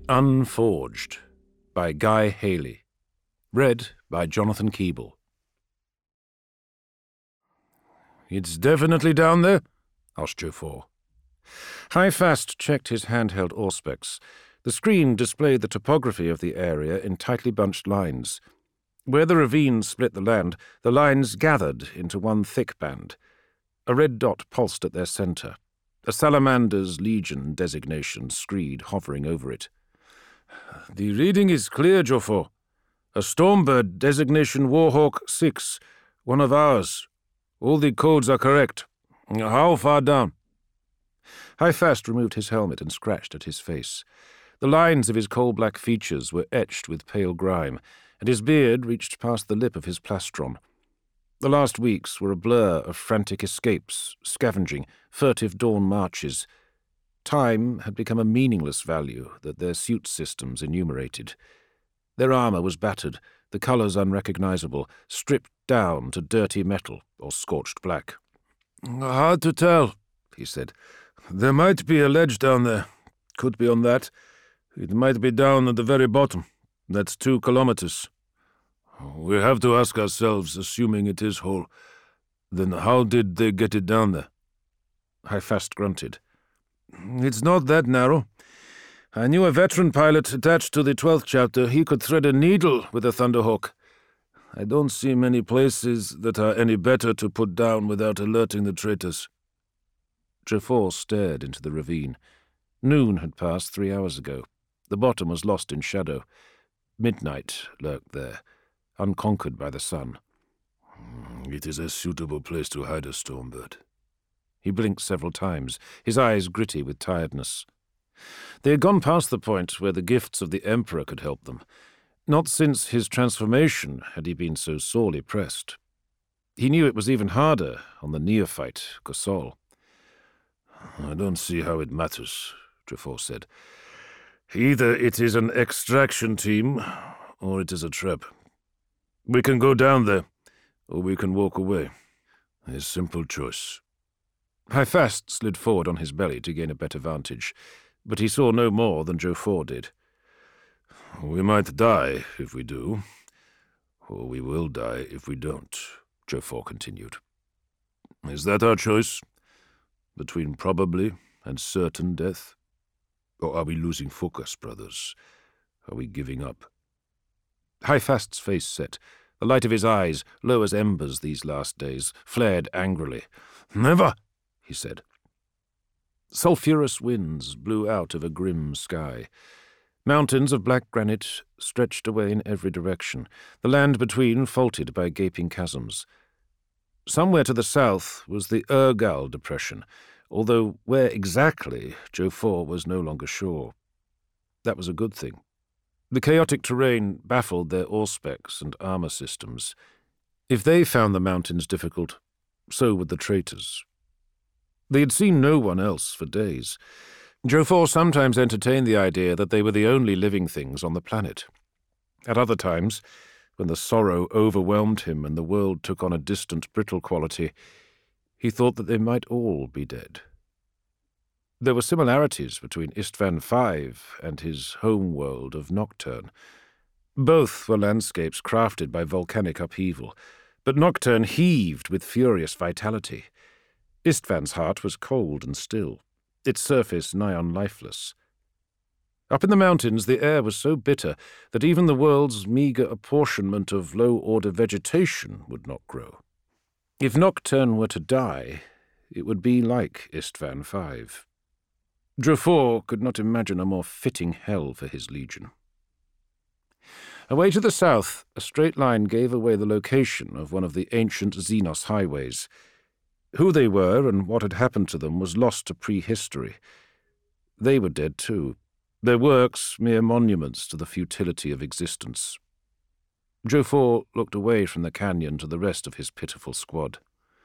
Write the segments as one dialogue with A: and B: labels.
A: Unforged by Guy Haley. Read by Jonathan Keeble. "It's definitely down there?" asked Jofor. Highfast checked his handheld auspex. The screen displayed the topography of the area in tightly bunched lines. Where the ravine split the land, the lines gathered into one thick band. A red dot pulsed at their centre, a Salamander's Legion designation screed hovering over it. "The reading is clear, Jofor. A Stormbird designation Warhawk 6, one of ours. All the codes are correct. How far down?" Highfast removed his helmet and scratched at his face. The lines of his coal-black features were etched with pale grime, and his beard reached past the lip of his plastron. The last weeks were a blur of frantic escapes, scavenging, furtive dawn marches. Time had become a meaningless value that their suit systems enumerated. Their armor was battered, the colors unrecognizable, stripped down to dirty metal or scorched black. "Hard to tell," he said. "There might be a ledge down there. Could be on that. It might be down at the very bottom. That's 2 kilometers. We have to ask ourselves, assuming it is whole, then how did they get it down there?" Highfast grunted. "It's not that narrow. I knew a veteran pilot attached to the 12th chapter. He could thread a needle with a Thunderhawk. I don't see many places that are any better to put down without alerting the traitors." Jofor stared into the ravine. Noon had passed 3 hours ago. The bottom was lost in shadow. Midnight lurked there, unconquered by the sun. "It is a suitable place to hide a Stormbird." He blinked several times, his eyes gritty with tiredness. They had gone past the point where the gifts of the Emperor could help them. Not since his transformation had he been so sorely pressed. He knew it was even harder on the neophyte, Gosol. "I don't see how it matters," Jofor said. "Either it is an extraction team, or it is a trap. We can go down there, or we can walk away. A simple choice." Highfast slid forward on his belly to gain a better vantage, but he saw no more than Jofor did. "We might die if we do, or we will die if we don't," Jofor continued. "Is that our choice? Between probably and certain death? Or are we losing focus, brothers? Are we giving up?" Highfast's face set. The light of his eyes, low as embers these last days, flared angrily. "Never!" he said. Sulphurous winds blew out of a grim sky. Mountains of black granite stretched away in every direction, the land between faulted by gaping chasms. Somewhere to the south was the Urgal Depression, although where exactly, Jofor was no longer sure. That was a good thing. The chaotic terrain baffled their auspex and armor systems. If they found the mountains difficult, so would the traitors. They had seen no one else for days. Jofor sometimes entertained the idea that they were the only living things on the planet. At other times, when the sorrow overwhelmed him and the world took on a distant, brittle quality, he thought that they might all be dead. There were similarities between Istvan V and his home world of Nocturne. Both were landscapes crafted by volcanic upheaval, but Nocturne heaved with furious vitality. Istvan's heart was cold and still, its surface nigh on lifeless. Up in the mountains the air was so bitter that even the world's meagre apportionment of low-order vegetation would not grow. If Nocturne were to die, it would be like Istvan V. Jofor could not imagine a more fitting hell for his legion. Away to the south, a straight line gave away the location of one of the ancient Xenos highways. Who they were and what had happened to them was lost to prehistory. They were dead too, their works mere monuments to the futility of existence. Jofor looked away from the canyon to the rest of his pitiful squad.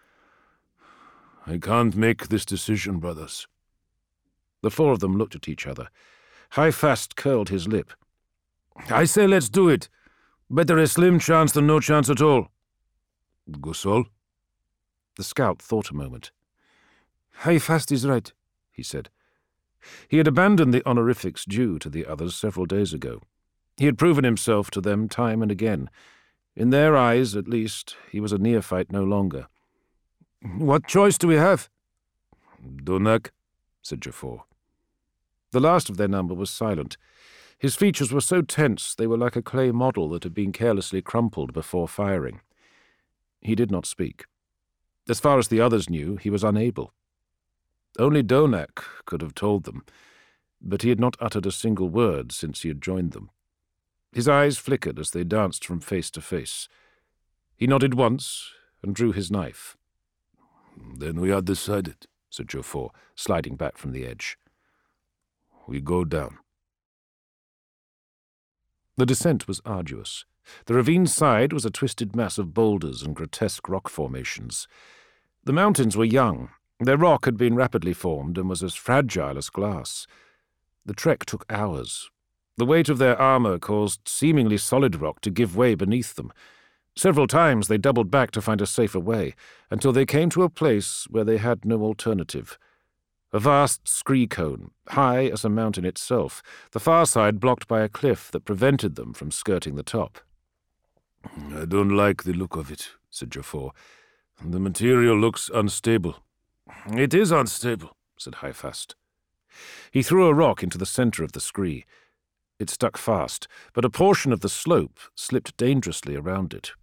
A: "I can't make this decision, brothers." The 4 of them looked at each other. Highfast curled his lip. "I say let's do it. Better a slim chance than no chance at all." "Gosol?" The scout thought a moment. "Highfast is right," he said. He had abandoned the honorifics due to the others several days ago. He had proven himself to them time and again. In their eyes, at least, he was a neophyte no longer. "What choice do we have?" "Donak," said Jafar. The last of their number was silent. His features were so tense they were like a clay model that had been carelessly crumpled before firing. He did not speak. As far as the others knew, he was unable. Only Donak could have told them, but he had not uttered a single word since he had joined them. His eyes flickered as they danced from face to face. He nodded once and drew his knife. "Then we are decided," said Jafar, sliding back from the edge. "We go down." The descent was arduous. The ravine's side was a twisted mass of boulders and grotesque rock formations. The mountains were young. Their rock had been rapidly formed and was as fragile as glass. The trek took hours. The weight of their armor caused seemingly solid rock to give way beneath them. Several times they doubled back to find a safer way, until they came to a place where they had no alternative. A vast scree cone, high as a mountain itself, the far side blocked by a cliff that prevented them from skirting the top. "I don't like the look of it," said Jafar. "The material looks unstable." "It is unstable," said Highfast. He threw a rock into the centre of the scree. It stuck fast, but a portion of the slope slipped dangerously around it.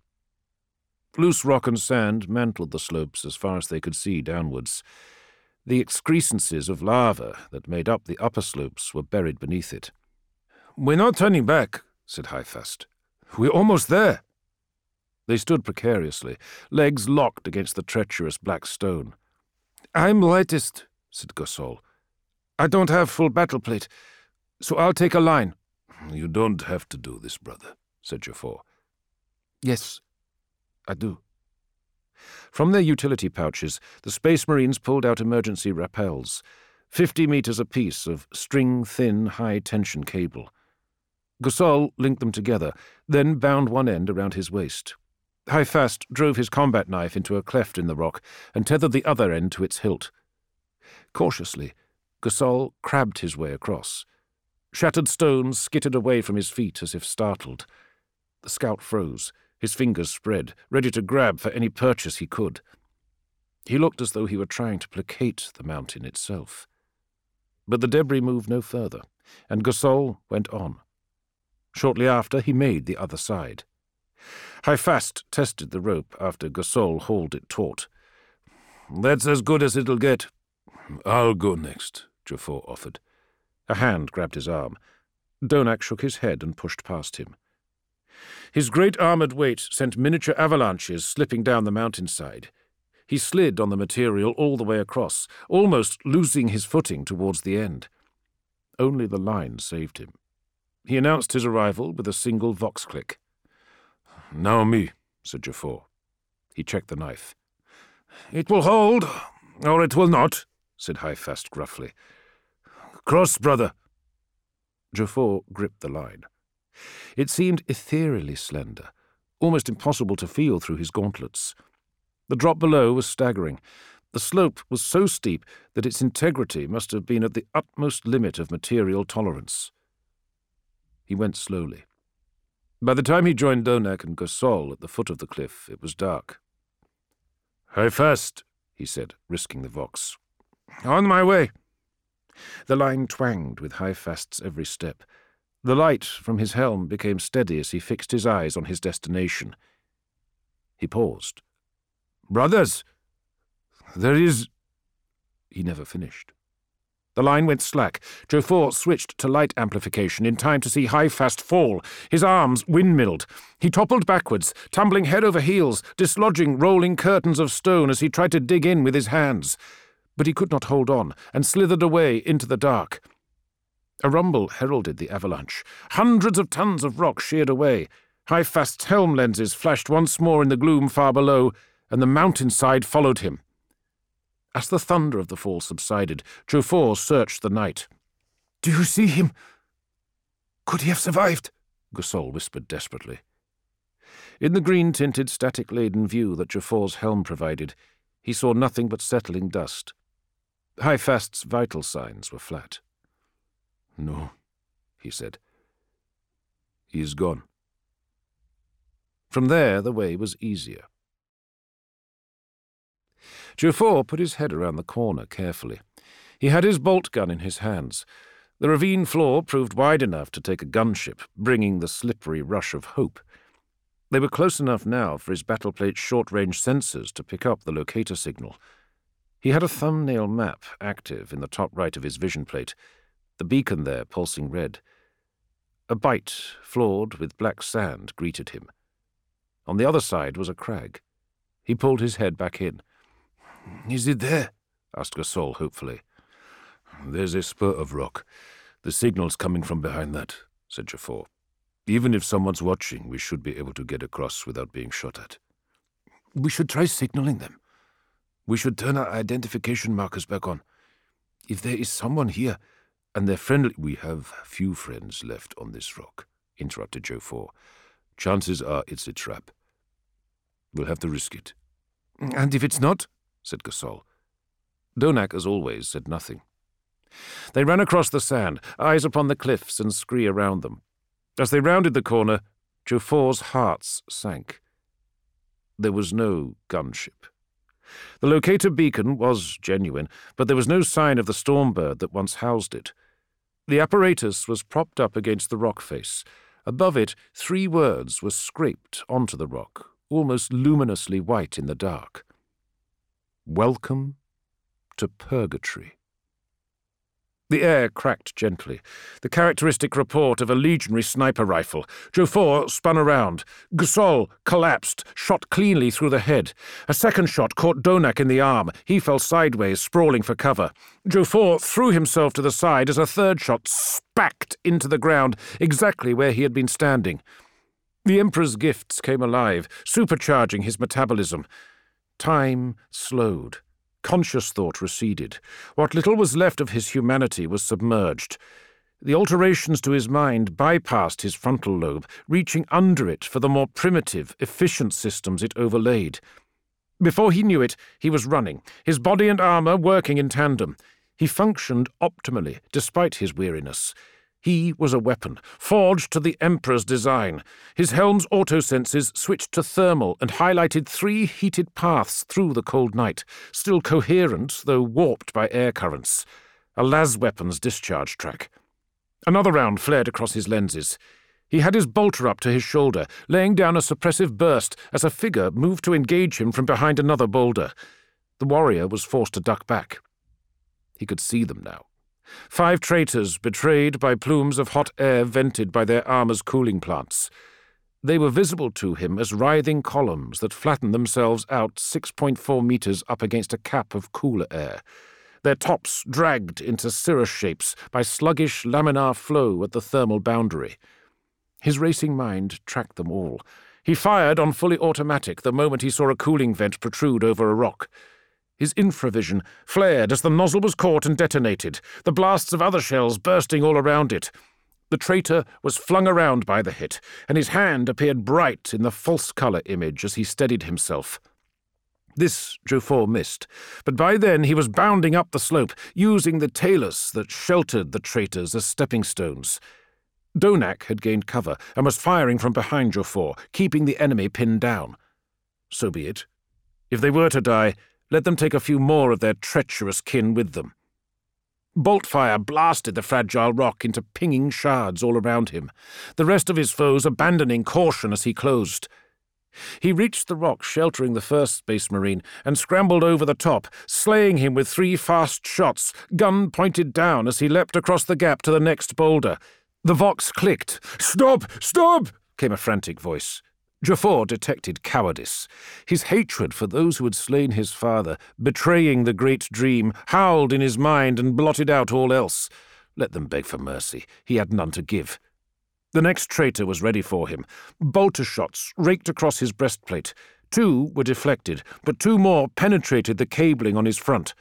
A: Loose rock and sand mantled the slopes as far as they could see downwards. The excrescences of lava that made up the upper slopes were buried beneath it. "We're not turning back," said Highfast. "We're almost there." They stood precariously, legs locked against the treacherous black stone. "I'm lightest," said Gosol. "I don't have full battle plate, so I'll take a line." "You don't have to do this, brother," said Jafar. "Yes, I do." From their utility pouches, the Space Marines pulled out emergency rappels, 50 meters apiece of string-thin, high-tension cable. Gosol linked them together, then bound one end around his waist. Highfast drove his combat knife into a cleft in the rock and tethered the other end to its hilt. Cautiously, Gosol crabbed his way across. Shattered stones skittered away from his feet as if startled. The scout froze, his fingers spread, ready to grab for any purchase he could. He looked as though he were trying to placate the mountain itself. But the debris moved no further, and Gosol went on. Shortly after, he made the other side. Highfast tested the rope after Gosol hauled it taut. "That's as good as it'll get." "I'll go next," Jafar offered. A hand grabbed his arm. Donak shook his head and pushed past him. His great armoured weight sent miniature avalanches slipping down the mountainside. He slid on the material all the way across, almost losing his footing towards the end. Only the line saved him. He announced his arrival with a single vox click. "Now me," said Jafar. He checked the knife. "It will hold, or it will not," said Highfast gruffly. "Cross, brother." Jafar gripped the line. It seemed ethereally slender, almost impossible to feel through his gauntlets. The drop below was staggering. The slope was so steep that its integrity must have been at the utmost limit of material tolerance. He went slowly. By the time he joined Donak and Gosol at the foot of the cliff, it was dark. "Highfast," he said, risking the vox. "On my way." The line twanged with Highfast's every step. The light from his helm became steady as he fixed his eyes on his destination. He paused. "Brothers, there is—" He never finished. The line went slack. Jafar switched to light amplification in time to see Highfast fall. His arms windmilled. He toppled backwards, tumbling head over heels, dislodging rolling curtains of stone as he tried to dig in with his hands. But he could not hold on, and slithered away into the dark. A rumble heralded the avalanche. Hundreds of tons of rock sheared away. Highfast's helm lenses flashed once more in the gloom far below, and the mountainside followed him. As the thunder of the fall subsided, Jafar searched the night. "Do you see him? Could he have survived?" Gosol whispered desperately. In the green-tinted, static-laden view that Jafar's helm provided, he saw nothing but settling dust. Highfast's vital signs were flat. "No," he said. "He is gone." From there, the way was easier. Dufour put his head around the corner carefully. He had his bolt gun in his hands. The ravine floor proved wide enough to take a gunship, bringing the slippery rush of hope. They were close enough now for his battleplate's short-range sensors to pick up the locator signal. He had a thumbnail map active in the top right of his vision plate, the beacon there pulsing red. A bight, floored with black sand, greeted him. On the other side was a crag. He pulled his head back in. "Is it there?" asked Gasol hopefully. "There's a spur of rock. The signal's coming from behind that," said Dufour. "Even if someone's watching, we should be able to get across without being shot at." "We should try signaling them. We should turn our identification markers back on. If there is someone here, and they're friendly—" "We have few friends left on this rock," interrupted Dufour. "Chances are it's a trap. We'll have to risk it." "And if it's not?" said Gasol. Donak, as always, said nothing. They ran across the sand, eyes upon the cliffs and scree around them. As they rounded the corner, Dufour's hearts sank. There was no gunship. The locator beacon was genuine, but there was no sign of the Stormbird that once housed it. The apparatus was propped up against the rock face. Above it, 3 words were scraped onto the rock, almost luminously white in the dark. "Welcome to Purgatory." The air cracked gently, the characteristic report of a legionary sniper rifle. Dufour spun around. Gasol collapsed, shot cleanly through the head. A second shot caught Donak in the arm. He fell sideways, sprawling for cover. Dufour threw himself to the side as a third shot spacked into the ground, exactly where he had been standing. The Emperor's gifts came alive, supercharging his metabolism. Time slowed. Conscious thought receded. What little was left of his humanity was submerged. The alterations to his mind bypassed his frontal lobe, reaching under it for the more primitive, efficient systems it overlaid. Before he knew it, he was running, his body and armor working in tandem. He functioned optimally, despite his weariness. He was a weapon, forged to the Emperor's design. His helm's autosenses switched to thermal and highlighted 3 heated paths through the cold night, still coherent, though warped by air currents. A las weapon's discharge track. Another round flared across his lenses. He had his bolter up to his shoulder, laying down a suppressive burst as a figure moved to engage him from behind another boulder. The warrior was forced to duck back. He could see them now. 5 traitors betrayed by plumes of hot air vented by their armor's cooling plants. They were visible to him as writhing columns that flattened themselves out 6.4 meters up against a cap of cooler air, their tops dragged into cirrus shapes by sluggish laminar flow at the thermal boundary. His racing mind tracked them all. He fired on fully automatic the moment he saw a cooling vent protrude over a rock. His infravision flared as the nozzle was caught and detonated, the blasts of other shells bursting all around it. The traitor was flung around by the hit, and his hand appeared bright in the false color image as he steadied himself. This Dufour missed, but by then he was bounding up the slope, using the talus that sheltered the traitors as stepping stones. Donak had gained cover and was firing from behind Dufour, keeping the enemy pinned down. So be it. If they were to die, let them take a few more of their treacherous kin with them. Bolt fire blasted the fragile rock into pinging shards all around him, the rest of his foes abandoning caution as he closed. He reached the rock sheltering the first Space Marine and scrambled over the top, slaying him with 3 fast shots, gun pointed down as he leapt across the gap to the next boulder. The Vox clicked. "Stop! Stop!" came a frantic voice. Dufour detected cowardice. His hatred for those who had slain his father, betraying the great dream, howled in his mind and blotted out all else. Let them beg for mercy. He had none to give. The next traitor was ready for him. Bolter shots raked across his breastplate. 2 were deflected, but 2 more penetrated the cabling on his front.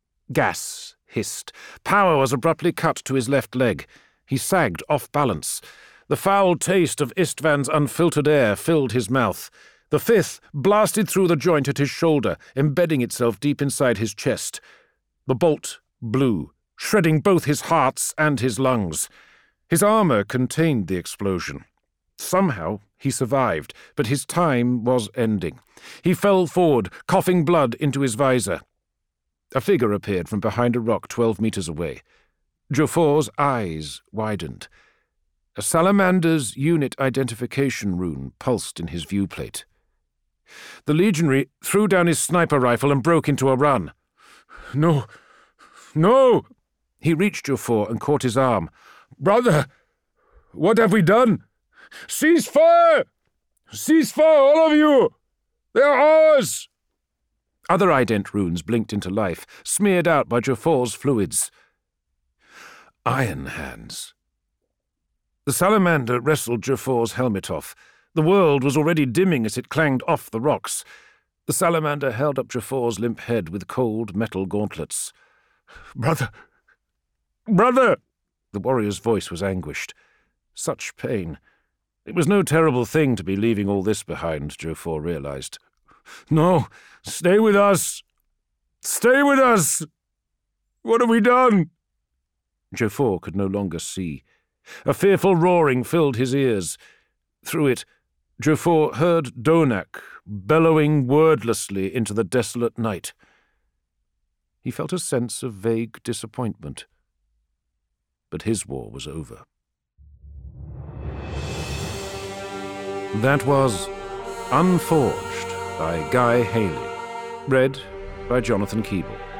A: Gas hissed. Power was abruptly cut to his left leg. He sagged off balance. The foul taste of Istvan's unfiltered air filled his mouth. The 5th blasted through the joint at his shoulder, embedding itself deep inside his chest. The bolt blew, shredding both his hearts and his lungs. His armor contained the explosion. Somehow he survived, but his time was ending. He fell forward, coughing blood into his visor. A figure appeared from behind a rock 12 meters away. Jofor's eyes widened. A salamander's unit identification rune pulsed in his viewplate. The legionary threw down his sniper rifle and broke into a run. "No! No!" He reached Jofor and caught his arm. "Brother, what have we done? Cease fire! Cease fire, all of you! They're ours!" Other ident runes blinked into life, smeared out by Jofor's fluids. Iron hands. The salamander wrestled Jofor's helmet off. The world was already dimming as it clanged off the rocks. The salamander held up Jofor's limp head with cold metal gauntlets. "Brother! Brother!" The warrior's voice was anguished. Such pain. It was no terrible thing to be leaving all this behind, Jofor realized. "No, stay with us! Stay with us! What have we done?" Jofor could no longer see. A fearful roaring filled his ears. Through it, Jofor heard Donak bellowing wordlessly into the desolate night. He felt a sense of vague disappointment. But his war was over. That was Unforged by Guy Haley, read by Jonathan Keeble.